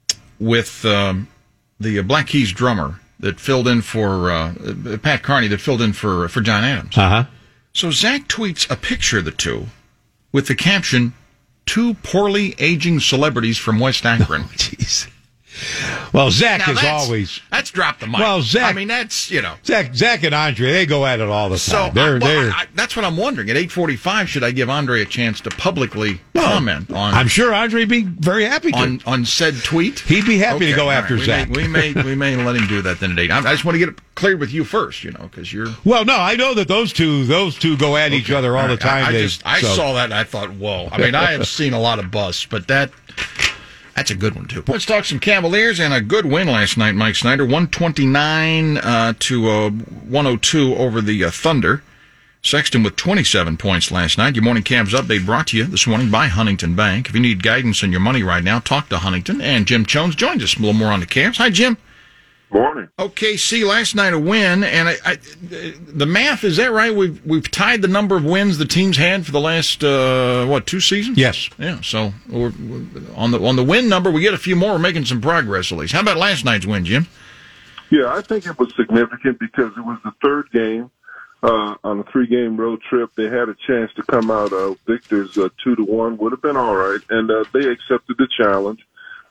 with um, the uh, Black Keys drummer that filled in for uh, Pat Carney that filled in for for John Adams. Uh-huh. So Zach tweets a picture of the two with the caption, "Two poorly aging celebrities from West Akron." Oh, jeez. Well, Zach now is that's, always. That's dropped the mic. Well, Zach. I mean, that's, you know. Zach, Zach and Andre, they go at it all the time. So, they're, I, well, they're, I, I, that's what I'm wondering. At eight forty-five, should I give Andre a chance to publicly well, comment on. I'm sure Andre would be very happy to. On, on said tweet? He'd be happy okay, to go after right. Zach. We may, we may we may let him do that then at eight. I, I just want to get it cleared with you first, you know, because you're. Well, no, I know that those two those two go at okay. each other all, all right. the time. I, I, they, just, I so. saw that and I thought, whoa. I mean, I have seen a lot of busts, but that. That's a good one, too. Let's talk some Cavaliers and a good win last night, Mike Snyder. one twenty-nine uh, to uh, one oh two over the uh, Thunder. Sexton with twenty-seven points last night. Your Morning Cavs update brought to you this morning by Huntington Bank. If you need guidance on your money right now, talk to Huntington. And Jim Jones joins us a little more on the Cavs. Hi, Jim. Morning. O K C last night a win, and I, I, the math, is that right? We've we've tied the number of wins the teams had for the last uh, what two seasons? Yes. Yeah. So we're, we're, on the on the win number, we get a few more. We're making some progress at least. How about last night's win, Jim? Yeah, I think it was significant because it was the third game uh, on a three-game road trip. They had a chance to come out uh, victors uh, two to one. Would have been all right, and uh, they accepted the challenge.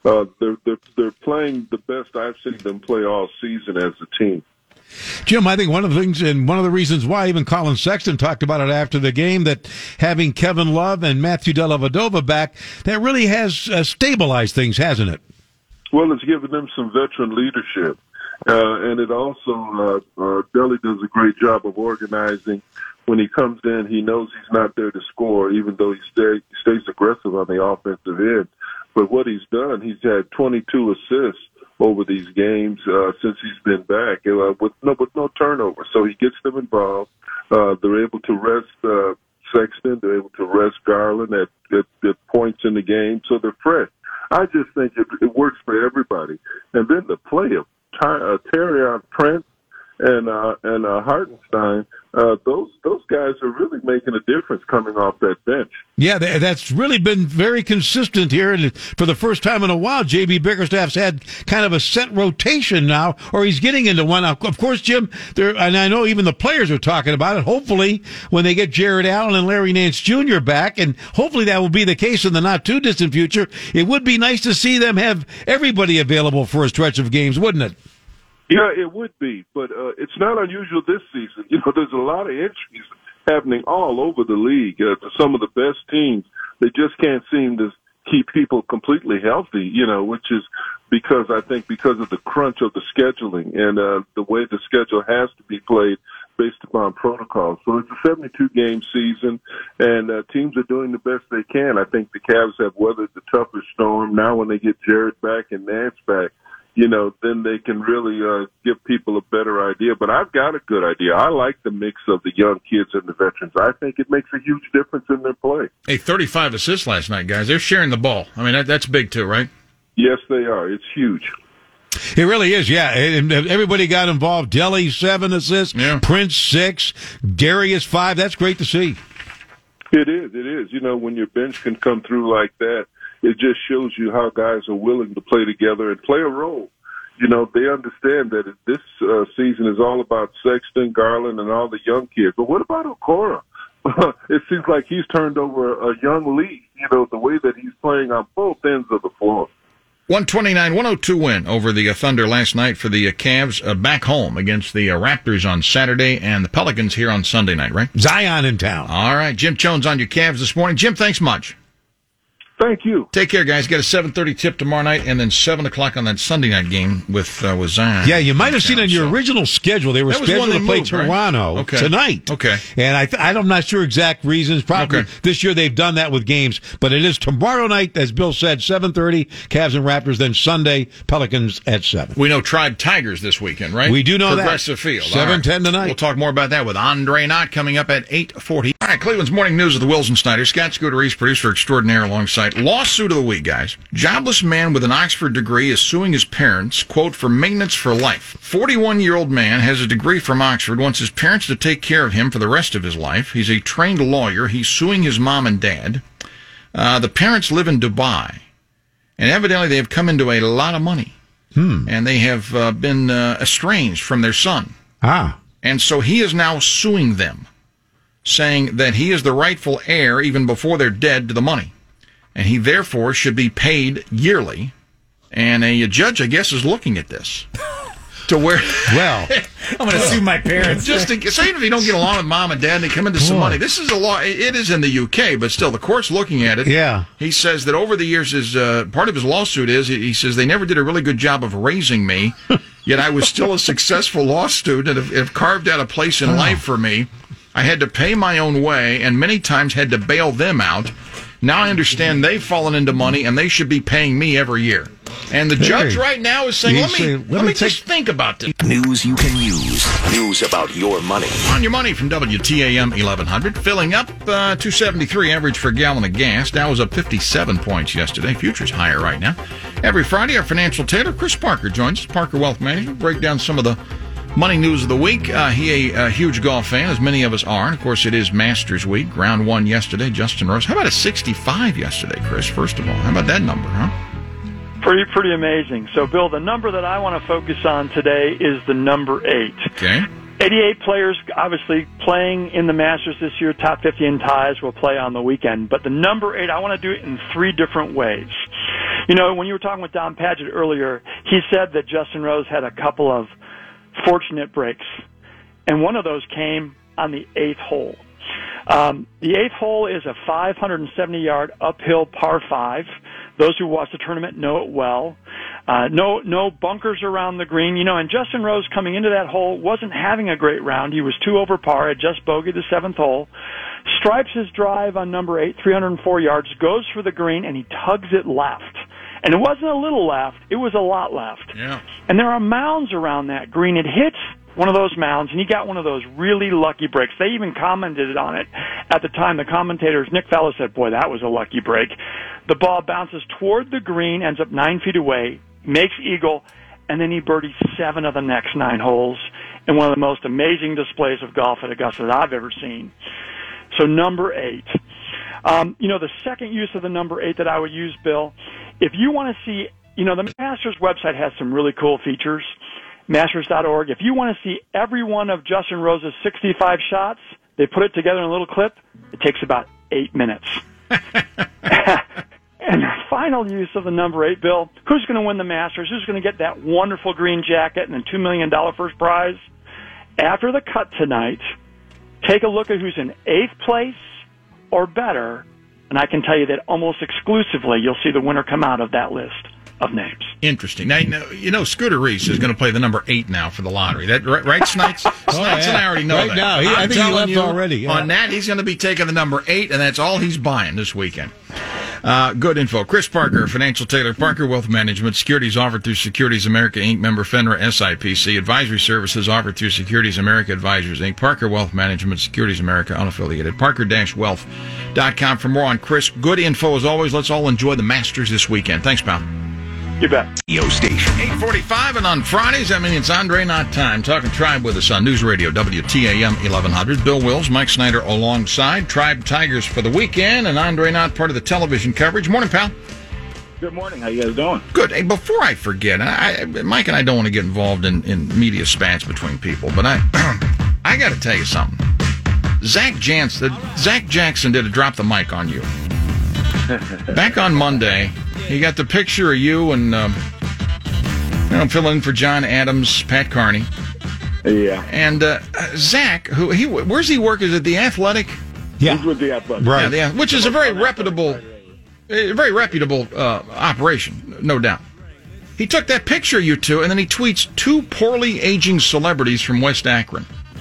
Uh, they're, they're they're playing the best I've seen them play all season as a team. Jim, I think one of the things and one of the reasons why even Colin Sexton talked about it after the game, that having Kevin Love and Matthew Dellavedova back, that really has uh, stabilized things, hasn't it? Well, it's given them some veteran leadership. Uh, and it also, uh, uh, Deli does a great job of organizing. When he comes in, he knows he's not there to score, even though he stay, stays aggressive on the offensive end. But what he's done, he's had twenty-two assists over these games uh, since he's been back, uh, with no with no turnover. So he gets them involved. Uh, they're able to rest uh, Sexton. They're able to rest Garland at, at, at points in the game, so they're fresh. I just think it, it works for everybody. And then the play of Ty, uh, Terrion Prince and uh, and uh, Hartenstein, uh, those those guys are really making a difference coming off that bench. Yeah, that's really been very consistent here. And for the first time in a while, J B Bickerstaff's had kind of a set rotation now, or he's getting into one. Of course, Jim, there, and I know even the players are talking about it. Hopefully, when they get Jared Allen and Larry Nance Junior back, and hopefully that will be the case in the not-too-distant future, it would be nice to see them have everybody available for a stretch of games, wouldn't it? Yeah, it would be, but uh, it's not unusual this season. You know, there's a lot of injuries happening all over the league. Uh, to some of the best teams, they just can't seem to keep people completely healthy, you know, which is because I think because of the crunch of the scheduling and uh, the way the schedule has to be played based upon protocol. So it's a seventy-two game season, and uh, teams are doing the best they can. I think the Cavs have weathered the toughest storm. Now when they get Jared back and Nance back, you know, then they can really uh, give people a better idea. But I've got a good idea. I like the mix of the young kids and the veterans. I think it makes a huge difference in their play. Hey, thirty-five assists last night, guys. They're sharing the ball. I mean, that, that's big too, right? Yes, they are. It's huge. It really is, yeah. And everybody got involved. Deli, seven assists. Yeah. Prince, six. Darius, five. That's great to see. It is. It is. You know, when your bench can come through like that, it just shows you how guys are willing to play together and play a role. You know, they understand that this uh, season is all about Sexton, Garland, and all the young kids. But what about Okoro? It seems like he's turned over a young leaf, you know, the way that he's playing on both ends of the floor. one twenty-nine one oh two win over the uh, Thunder last night for the uh, Cavs, uh, back home against the uh, Raptors on Saturday and the Pelicans here on Sunday night, right? Zion in town. All right, Jim Jones on your Cavs this morning. Jim, thanks much. Thank you. Take care, guys. Got a seven thirty tip tomorrow night, and then seven o'clock on that Sunday night game with uh, with Zion. Yeah, you might have seen on your so. original schedule they were scheduled to play moved, Toronto right? okay. tonight. Okay, and I th- I'm not sure exact reasons. Probably okay. This year they've done that with games, but it is tomorrow night, as Bill said, seven thirty. Cavs and Raptors. Then Sunday, Pelicans at seven. We know Tribe Tigers this weekend, right? We do know Progressive that. Field. Seven ten right. tonight. We'll talk more about that with Andre Knott coming up at eight forty. All right, Cleveland's morning news with the Wilson Snyder. Scott Scooter East, producer extraordinaire, alongside lawsuit of the week, guys. Jobless man with an Oxford degree is suing his parents, quote, for maintenance for life. forty-one-year-old man has a degree from Oxford, wants his parents to take care of him for the rest of his life. He's a trained lawyer. He's suing his mom and dad. Uh, the parents live in Dubai, and evidently they have come into a lot of money. Hmm. And they have uh, been uh, estranged from their son. Ah. And so he is now suing them, saying that he is the rightful heir even before they're dead to the money. And he therefore should be paid yearly. And a judge, I guess, is looking at this. To where, well, I'm going to sue my parents. Just to, say if you don't get along with mom and dad and they come into some money. This is a law. It is in the U K, but still, the court's looking at it. Yeah. He says that over the years, his uh, part of his lawsuit is he says they never did a really good job of raising me, yet I was still a successful law student and have, have carved out a place in oh. life for me. I had to pay my own way and many times had to bail them out. Now I understand they've fallen into money and they should be paying me every year. And the hey, judge right now is saying, let me, say, let, let me just think about this. News you can use. News about your money. On your money from W T A M eleven hundred. Filling up uh, two seventy-three average for a gallon of gas. Dow was up fifty-seven points yesterday. Futures higher right now. Every Friday, our financial tailor, Chris Parker, joins us. Parker Wealth Management. Break down some of the money news of the week. Uh, he a, a huge golf fan, as many of us are. And of course, it is Masters Week. Round one yesterday, Justin Rose. How about a sixty-five yesterday, Chris, first of all? How about that number, huh? Pretty, pretty amazing. So, Bill, the number that I want to focus on today is the number eight. Okay. eighty-eight players, obviously, playing in the Masters this year. Top fifty in ties will play on the weekend. But the number eight, I want to do it in three different ways. You know, when you were talking with Don Padgett earlier, he said that Justin Rose had a couple of fortunate breaks, and one of those came on the eighth hole. Um, the eighth hole is a five hundred seventy yard uphill par five. Those who watch the tournament know it well. Uh, no, no bunkers around the green. You know, and Justin Rose coming into that hole wasn't having a great round. He was two over par, had just bogeyed the seventh hole. Stripes his drive on number eight, three hundred four yards, goes for the green, and he tugs it left. And it wasn't a little left, it was a lot left. Yeah. And there are mounds around that green. It hits one of those mounds, and he got one of those really lucky breaks. They even commented on it at the time. The commentators, Nick Fallow, said, boy, that was a lucky break. The ball bounces toward the green, ends up nine feet away, makes eagle, and then he birdies seven of the next nine holes in one of the most amazing displays of golf at Augusta that I've ever seen. So number eight. Um, you know, the second use of the number eight that I would use, Bill, if you want to see, you know, the Masters website has some really cool features, Masters dot org. If you want to see every one of Justin Rose's sixty-five shots, they put it together in a little clip. It takes about eight minutes. And the final use of the number eight, Bill, who's going to win the Masters? Who's going to get that wonderful green jacket and the two million dollars first prize? After the cut tonight, take a look at who's in eighth place or better, and I can tell you that almost exclusively you'll see the winner come out of that list of names. Interesting. Now, you know, you know Scooter Reese is going to play the number eight now for the lottery. That right, right Snipes? Snipes oh, yeah. and I already know right that. Now, he, I think he left you, already. Yeah. On that, he's going to be taking the number eight, and that's all he's buying this weekend. Uh, good info. Chris Parker, Financial Tailor, Parker Wealth Management. Securities offered through Securities America, Incorporated. Member FINRA, S I P C. Advisory services offered through Securities America Advisors, Incorporated. Parker Wealth Management, Securities America, unaffiliated. Parker Wealth dot com for more on Chris. Good info as always. Let's all enjoy the Masters this weekend. Thanks, pal. You bet. Yo Station. eight forty-five, and on Fridays, I mean, it's Andre Not Time. Talking Tribe with us on News Radio, W T A M eleven hundred. Bill Wills, Mike Snyder alongside. Tribe Tigers for the weekend, and Andre Not part of the television coverage. Morning, pal. Good morning. How you guys doing? Good. Hey, before I forget, I, Mike and I don't want to get involved in, in media spats between people, but I I got to tell you something. Zach Jansen, Zach Jackson did a drop the mic on you. Back on Monday, he got the picture of you and um, you know, filling in for John Adams, Pat Carney. Yeah. And uh, Zach, who he where's he work? Is it the Athletic? Yeah. He's with the Athletic. Right. Yeah, the, which is a very reputable, a very reputable uh, operation, no doubt. He took that picture of you two, and then he tweets two poorly aging celebrities from West Akron.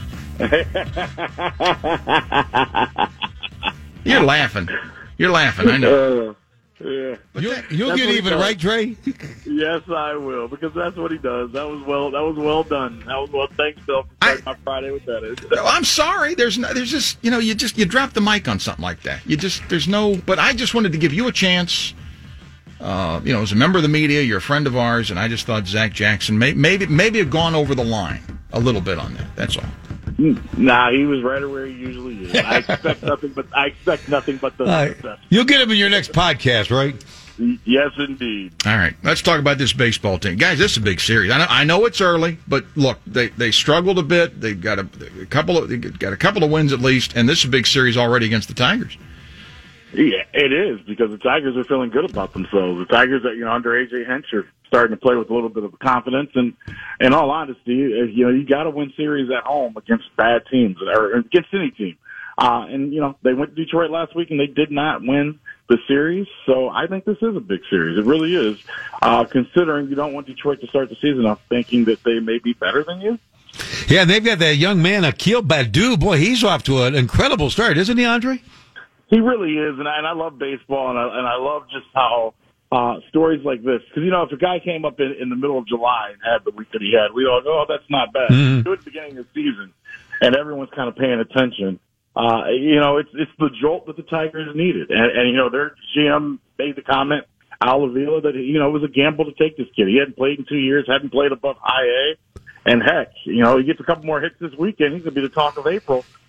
You're laughing. You're laughing, I know. Uh, yeah. You'll, you'll get even, right, Trey? Yes, I will, because that's what he does. That was well. That was well done. That was well. Thanks, Bill, for starting my Friday with that. No, I'm sorry. There's no, there's just you know you just you drop the mic on something like that. You just there's no. But I just wanted to give you a chance. Uh, you know, as a member of the media, you're a friend of ours, and I just thought Zach Jackson may, maybe maybe have gone over the line a little bit on that. That's all. Nah, he was right where he usually is. I expect nothing, but I expect nothing but the right. best. You'll get him in your next podcast, right? Yes, indeed. All right, let's talk about this baseball team, guys. This is a big series. I know, I know it's early, but look, they they struggled a bit. They've got a, a couple of they got a couple of wins at least, and this is a big series already against the Tigers. Yeah, it is, because the Tigers are feeling good about themselves. The Tigers, you know, under A J Hinch are starting to play with a little bit of confidence. And in all honesty, you know, you got to win series at home against bad teams or against any team. Uh, and, you know, they went to Detroit last week and they did not win the series. So I think this is a big series. It really is, uh, considering you don't want Detroit to start the season off thinking that they may be better than you. Yeah, they've got that young man, Akil Baddoo. Boy, he's off to an incredible start, isn't he, Andre? He really is, and I, and I love baseball, and I, and I love just how uh, stories like this. Because, you know, if a guy came up in, in the middle of July and had the week that he had, we'd all go, oh, that's not bad. Mm-hmm. Do it at the beginning of the season, and everyone's kind of paying attention. Uh, you know, it's it's the jolt that the Tigers needed. And, and you know, their G M made the comment, Al Avila, that, you know, it was a gamble to take this kid. He hadn't played in two years, hadn't played above high A. And, heck, you know, he gets a couple more hits this weekend, he's going to be the talk of April.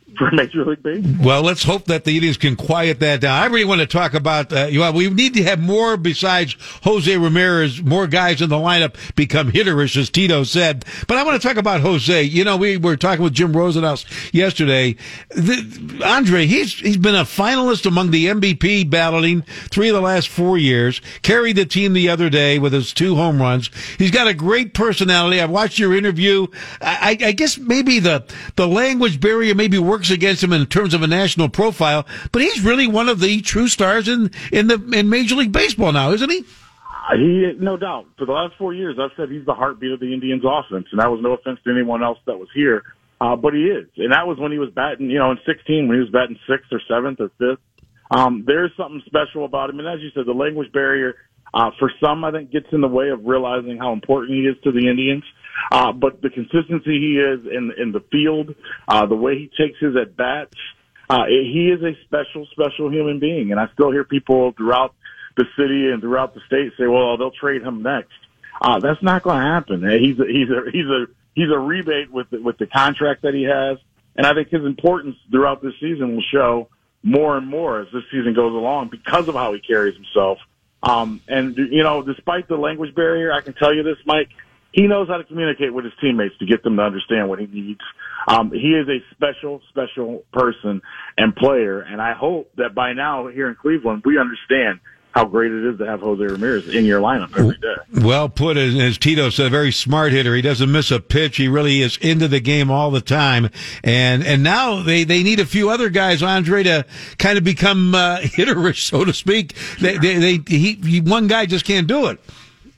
for Major League Baseball. Well, let's hope that the Indians can quiet that down. I really want to talk about, uh, well, we need to have more besides Jose Ramirez, more guys in the lineup become hitterish, as Tito said. But I want to talk about Jose. You know, we were talking with Jim Rosenhaus yesterday. The, Andre, he's he's been a finalist among the M V P balloting three of the last four years, carried the team the other day with his two home runs. He's got a great personality. I've watched your interview. I, I guess maybe the, the language barrier maybe works against him in terms of a national profile, but he's really one of the true stars in in the in Major League Baseball now, isn't he? He, no doubt. For the last four years, I've said he's the heartbeat of the Indians' offense, and that was no offense to anyone else that was here, uh, but he is. And that was when he was batting, you know, in sixteen, when he was batting sixth or seventh or fifth. Um, there's something special about him, and as you said, the language barrier, uh, for some, I think, gets in the way of realizing how important he is to the Indians. Uh, but the consistency he is in in the field, uh, the way he takes his at bats, uh, he is a special, special human being. And I still hear people throughout the city and throughout the state say, "Well, they'll trade him next." Uh, that's not going to happen. He's a, he's a he's a he's a rebate with the, with the contract that he has, and I think his importance throughout this season will show more and more as this season goes along because of how he carries himself. Um, and you know, despite the language barrier, I can tell you this, Mike. He knows how to communicate with his teammates to get them to understand what he needs. Um, he is a special, special person and player, and I hope that by now here in Cleveland we understand how great it is to have Jose Ramirez in your lineup every day. Well put, as, as Tito said, a very smart hitter. He doesn't miss a pitch. He really is into the game all the time. And and now they, they need a few other guys, Andre, to kind of become uh, hitterish, so to speak. They, they, they he, he, one guy just can't do it.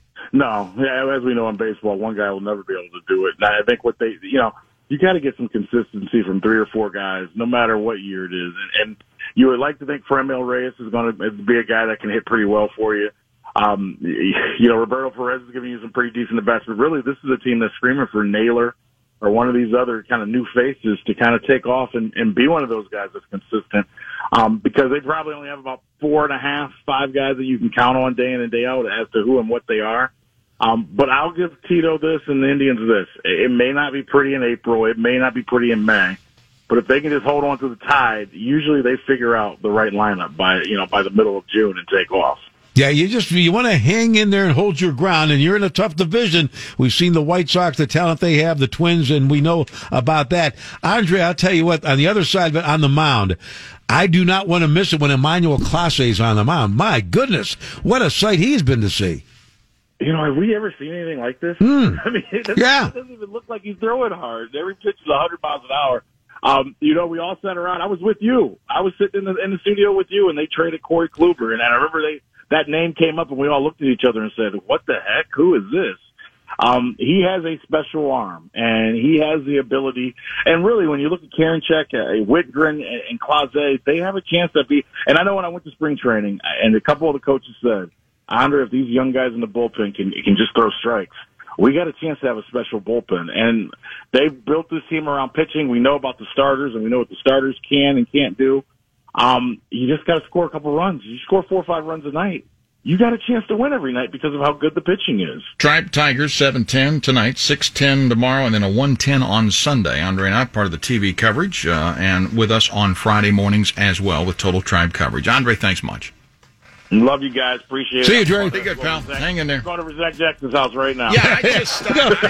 No, yeah, as we know in baseball, one guy will never be able to do it. And I think what they, you know, you got to get some consistency from three or four guys, no matter what year it is. And, and you would like to think Franmil Reyes is going to be a guy that can hit pretty well for you. Um, you know, Roberto Perez is giving you some pretty decent at-bats, but really this is a team that's screaming for Naylor or one of these other kind of new faces to kind of take off and, and be one of those guys that's consistent. Um, because they probably only have about four and a half, five guys that you can count on day in and day out as to who and what they are. Um, but I'll give Tito this and the Indians this. It may not be pretty in April. It may not be pretty in May. But if they can just hold on to the tide, usually they figure out the right lineup by, you know, by the middle of June and take off. Yeah, you just, you want to hang in there and hold your ground, and you're in a tough division. We've seen the White Sox, the talent they have, the Twins, and we know about that. Andre, I'll tell you what, on the other side of it, on the mound, I do not want to miss it when Emmanuel Clase is on the mound. My goodness, what a sight he's been to see. You know, have we ever seen anything like this? Mm. I mean, it doesn't, yeah. it doesn't even look like he's throwing hard. Every pitch is one hundred miles an hour. Um, you know, we all sat around. I was with you. I was sitting in the, in the studio with you, and they traded Corey Kluber. And I remember they that name came up, and we all looked at each other and said, what the heck? Who is this? Um, he has a special arm, and he has the ability. And really, when you look at Karinchak, uh, Whitgren, and, and Clase, they have a chance to be. And I know when I went to spring training, and a couple of the coaches said, Andre, if these young guys in the bullpen can can just throw strikes, we got a chance to have a special bullpen. And they built this team around pitching. We know about the starters, and we know what the starters can and can't do. Um, you just got to score a couple runs. You score four or five runs a night, you got a chance to win every night because of how good the pitching is. Tribe Tigers, seven ten tonight, six ten tomorrow, and then a one ten on Sunday. Andre and I, part of the T V coverage, uh, and with us on Friday mornings as well with Total Tribe coverage. Andre, thanks much. Love you guys. Appreciate it. See you, Dre. Be good, pal. Hang in there. Go to Zach Jackson's house right now. Yeah, I just uh, go,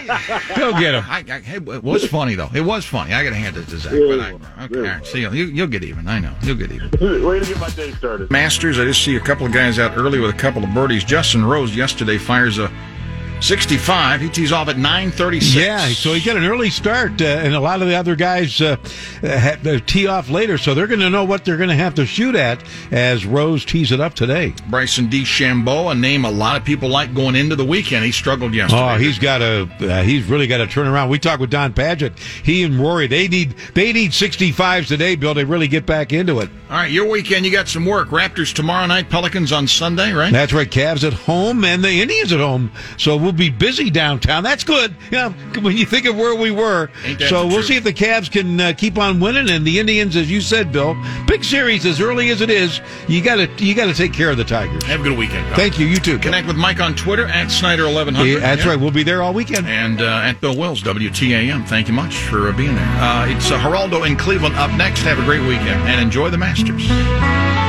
go get him. I, I, it was funny though. It was funny. I got to hand it to Zach. But I, okay, all right. See you. you. You'll get even. I know. You'll get even. Way to get my day started. Masters. I just see a couple of guys out early with a couple of birdies. Justin Rose yesterday fires a sixty-five. He tees off at nine thirty-six. Yeah, so he got an early start, uh, and a lot of the other guys uh, have to tee off later, so they're going to know what they're going to have to shoot at as Rose tees it up today. Bryson DeChambeau, a name a lot of people like going into the weekend. He struggled yesterday. Oh, he's got to. Uh, he's really got to turn around. We talked with Don Padgett. He and Rory, they need they need sixty-fives today, Bill, to really get back into it. All right, your weekend, you got some work. Raptors tomorrow night, Pelicans on Sunday, right? That's right. Cavs at home and the Indians at home. So we'll we'll be busy downtown. That's good. Yeah, when you think of where we were. So we'll see if the Cavs can uh, keep on winning, and the Indians, as you said, Bill, big series as early as it is. You got to you got to take care of the Tigers. Have a good weekend, Bill. Thank you. You too. Connect with Mike on Twitter at Snyder eleven hundred. Yeah, that's yeah. right. We'll be there all weekend. And uh, at Bill Wills, W T A M. Thank you much for uh, being there. Uh, it's uh, Geraldo in Cleveland up next. Have a great weekend and enjoy the Masters.